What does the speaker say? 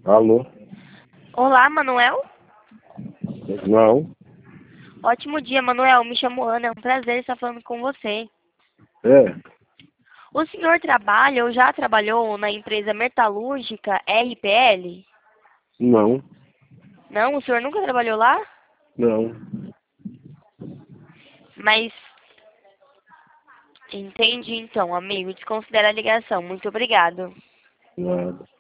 Alô? Olá, Manuel. Não? Ótimo dia, Manuel. Me chamo Ana. É um prazer estar falando com você. É? O senhor trabalha ou já trabalhou na empresa metalúrgica RPL? Não? Não, o senhor nunca trabalhou lá? Não? Mas entendi então, amigo. Desconsidera a ligação. Muito obrigado. Nada.